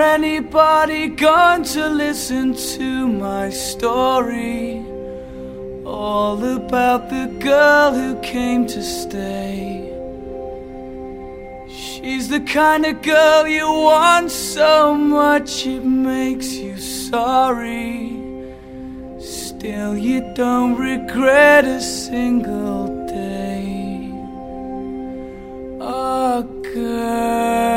anybody going to listen to my story? All about the girl who came to stay. She's the kind of girl you want so much it makes you sorry. Still you don't regret a single day. Oh girl,